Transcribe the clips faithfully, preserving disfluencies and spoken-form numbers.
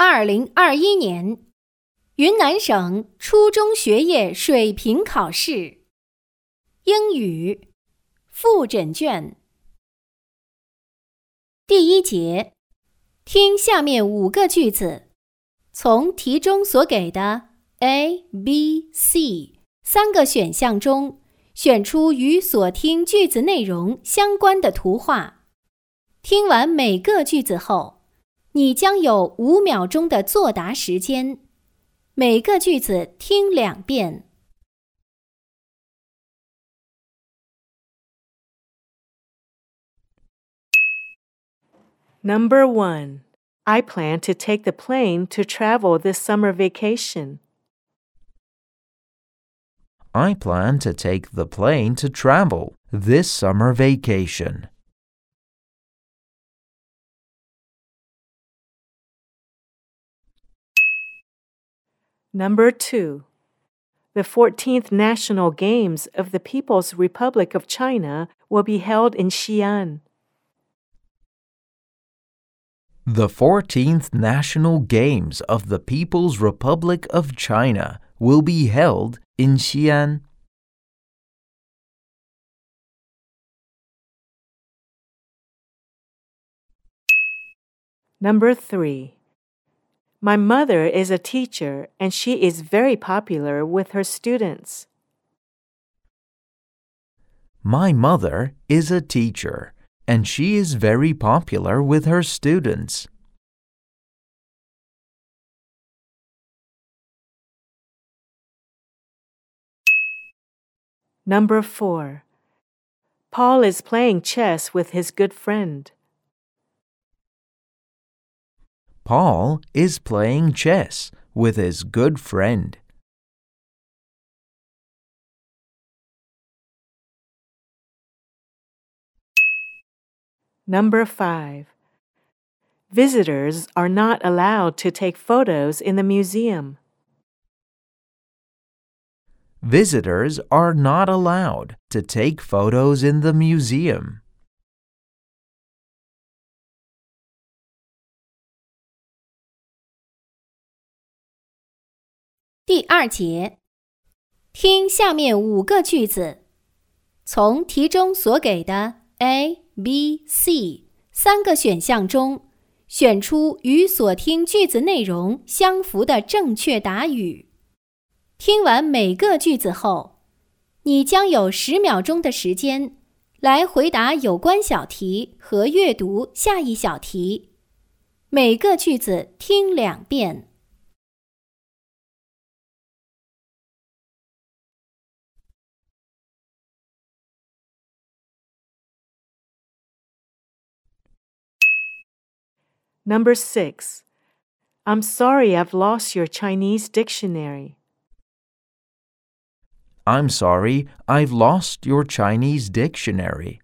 二零二一年云南省初中学业水平考试英语复诊卷第一节，听下面五个句子，从题中所给的 A、B、C 三个选项中选出与所听句子内容相关的图画。听完每个句子后，你将有五秒钟的作答时间，每个句子听两遍。 Number one, I plan to take the plane to travel this summer vacation. I plan to take the plane to travel this summer vacation. Number two, the fourteenth National Games of the People's Republic of China will be held in Xi'an. The fourteenth National Games of the People's Republic of China will be held in Xi'an. Number three, my mother is a teacher and she is very popular with her students. My mother is a teacher, and she is very popular with her students. Number four, Paul is playing chess with his good friend. Paul is playing chess with his good friend. Number five, visitors are not allowed to take photos in the museum. Visitors are not allowed to take photos in the museum. 第二节，听下面五个句子，从题中所给的 A、B、C 三个选项中选出与所听句子内容相符的正确答语。听完每个句子后，你将有十秒钟的时间来回答有关小题和阅读下一小题。每个句子听两遍。 Number six, I'm sorry I've lost your Chinese dictionary. I'm sorry, I've lost your Chinese dictionary.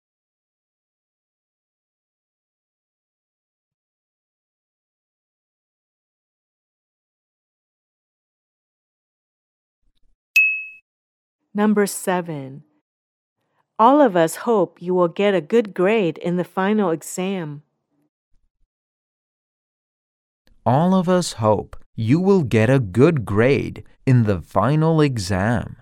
Number seven, all of us hope you will get a good grade in the final exam. All of us hope you will get a good grade in the final exam.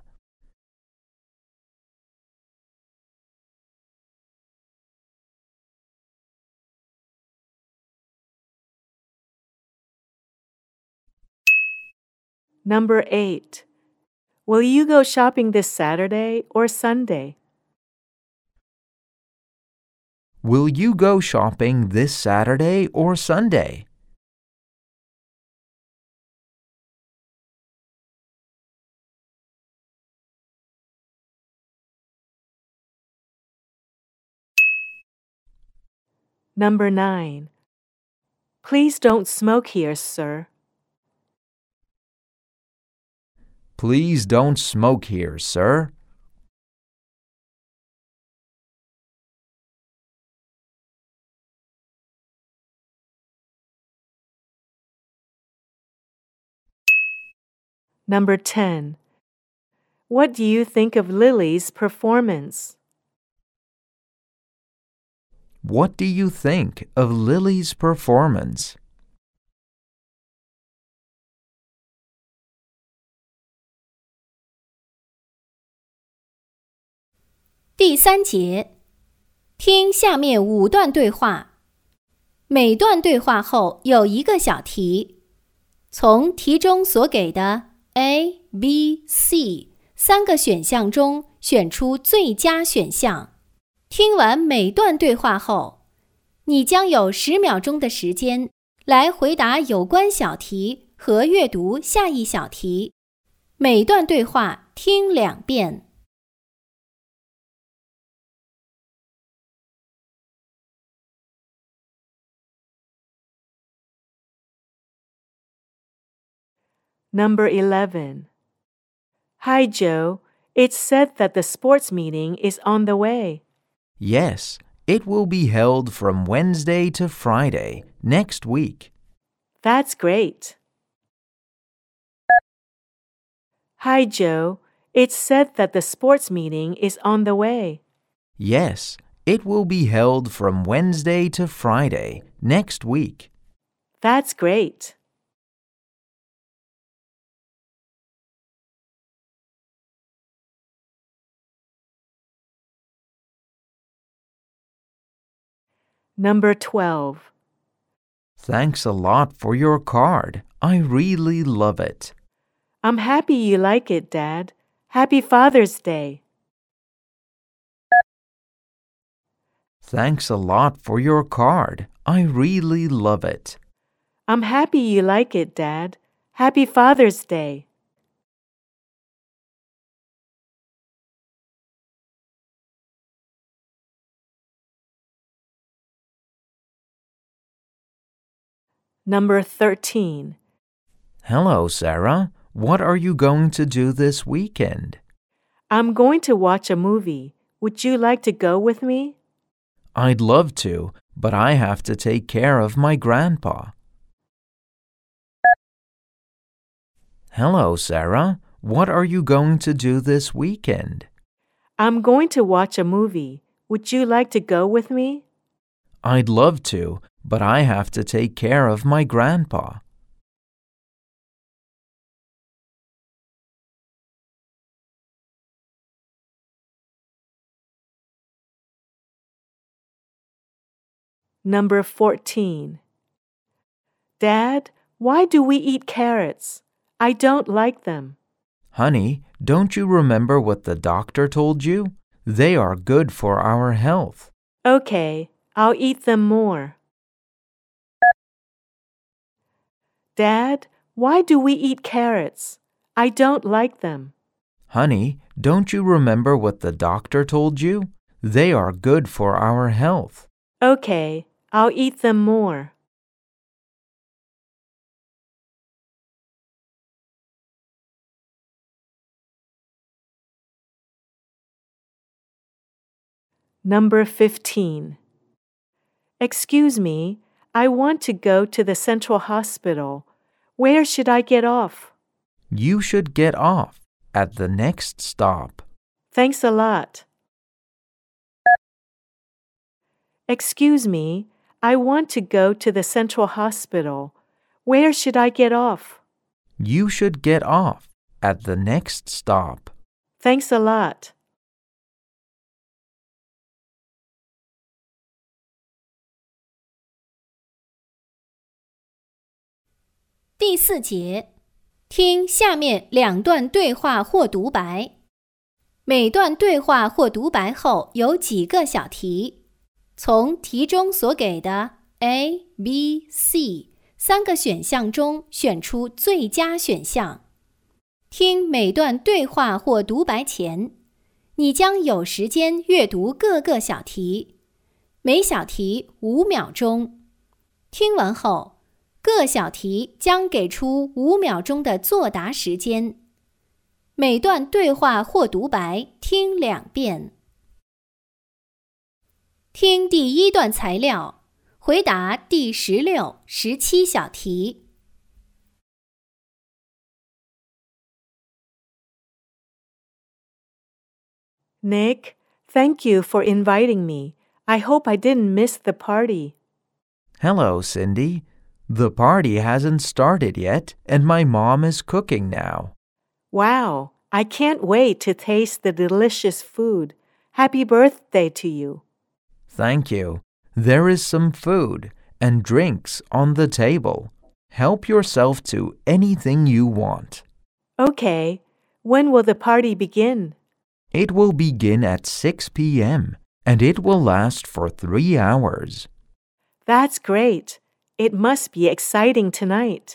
Number eight, will you go shopping this Saturday or Sunday? Will you go shopping this Saturday or Sunday? Number nine, please don't smoke here, sir. Please don't smoke here, sir. Number ten, what do you think of Lily's performance? What do you think of Lily's performance? 第三节，听下面五段对话。每段对话后有一个小题，从题中所给的 A、B、C 三个选项中选出最佳选项。听完每段对话后，你将有十秒钟的时间来回答有关小题和阅读下一小题。每段对话听两遍。 Number eleven. Hi, Joe. It's said that the sports meeting is on the way. Yes, it will be held from Wednesday to Friday next week. That's great. Hi, Joe. It's said that the sports meeting is on the way. Yes, it will be held from Wednesday to Friday next week. That's great. Number twelve. Thanks a lot for your card. I really love it. I'm happy you like it, Dad. Happy Father's Day. Thanks a lot for your card. I really love it. I'm happy you like it, Dad. Happy Father's Day. Number thirteen. Hello, Sarah. What are you going to do this weekend? I'm going to watch a movie. Would you like to go with me? I'd love to, but I have to take care of my grandpa. Hello, Sarah. What are you going to do this weekend? I'm going to watch a movie. Would you like to go with me? I'd love to, but I have to take care of my grandpa. Number fourteen. Dad, why do we eat carrots? I don't like them. Honey, don't you remember what the doctor told you? They are good for our health. Okay, I'll eat them more. Dad, why do we eat carrots? I don't like them. Honey, don't you remember what the doctor told you? They are good for our health. Okay, I'll eat them more. Number fifteen. Excuse me, I want to go to the Central Hospital. Where should I get off? You should get off at the next stop. Thanks a lot. Excuse me, I want to go to the Central Hospital. Where should I get off? You should get off at the next stop. Thanks a lot. 《第四节，听下面两段对话或独白。每段对话或独白后有几个小题，从题中所给的 A、B、C 三个选项中选出最佳选项。听每段对话或独白前，你将有时间阅读各个小题，每小题五秒钟。听完后，各小题将给出五秒钟的作答时间。每段对话或独白听两遍。听第一段材料，回答第十六、十七小题。 Nick, thank you for inviting me. I hope I didn't miss the party. Hello, Cindy. The party hasn't started yet, and my mom is cooking now. Wow, I can't wait to taste the delicious food. Happy birthday to you. Thank you. There is some food and drinks on the table. Help yourself to anything you want. Okay. When will the party begin? It will begin at six p.m. and it will last for three hours. That's great. It must be exciting tonight.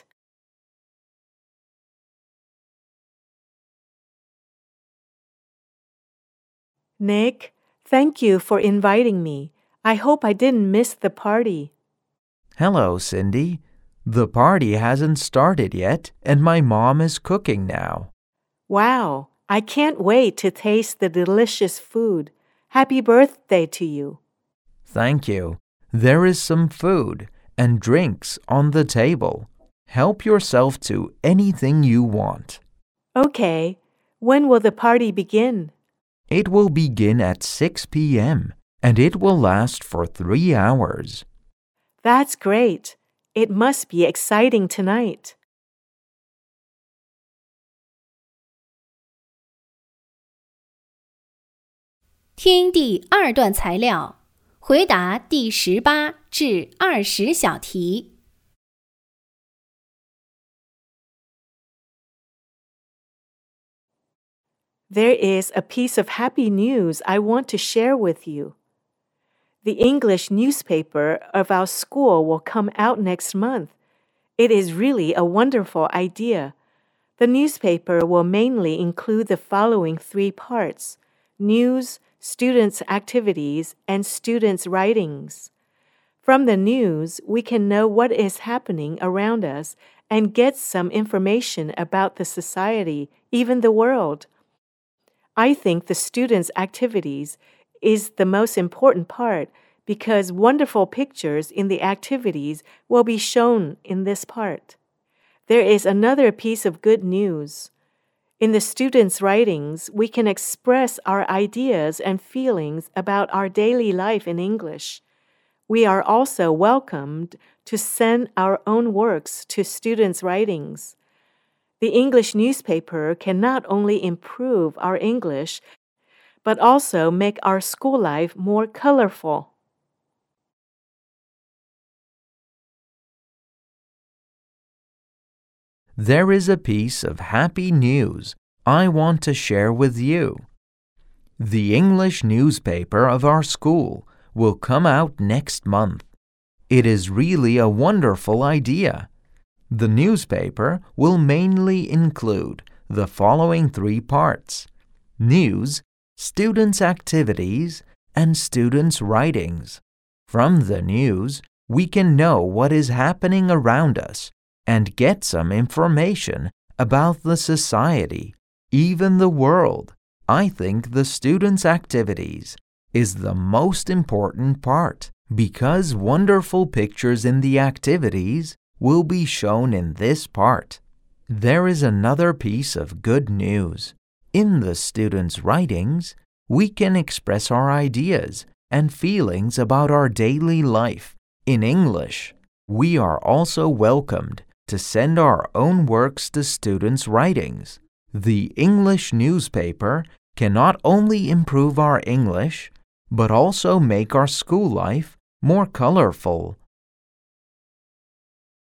Nick, thank you for inviting me. I hope I didn't miss the party. Hello, Cindy. The party hasn't started yet, and my mom is cooking now. Wow, I can't wait to taste the delicious food. Happy birthday to you. Thank you. There is some food and drinks on the table. Help yourself to anything you want. Okay. When will the party begin? It will begin at six p.m. and it will last for three hours. That's great. It must be exciting tonight. 听第二段材料，回答第十八至二十小题。 There is a piece of happy news I want to share with you. The English newspaper of our school will come out next month. It is really a wonderful idea. The newspaper will mainly include the following three parts: news, students' activities, and students' writings. From the news, we can know what is happening around us and get some information about the society, even the world. I think the students' activities is the most important part because wonderful pictures in the activities will be shown in this part. There is another piece of good news. In the students' writings, we can express our ideas and feelings about our daily life in English. We are also welcomed to send our own works to students' writings. The English newspaper can not only improve our English, but also make our school life more colorful. There is a piece of happy news I want to share with you. The English newspaper of our school will come out next month. It is really a wonderful idea. The newspaper will mainly include the following three parts: news, students' activities, and students' writings. From the news, we can know what is happening around us and get some information about the society, even the world. I think the students' activities is the most important part because wonderful pictures in the activities will be shown in this part. There is another piece of good news. In the students' writings, we can express our ideas and feelings about our daily life in English. We are also welcomed to send our own works to students' writings. The English newspaper can not only improve our English, but also make our school life more colorful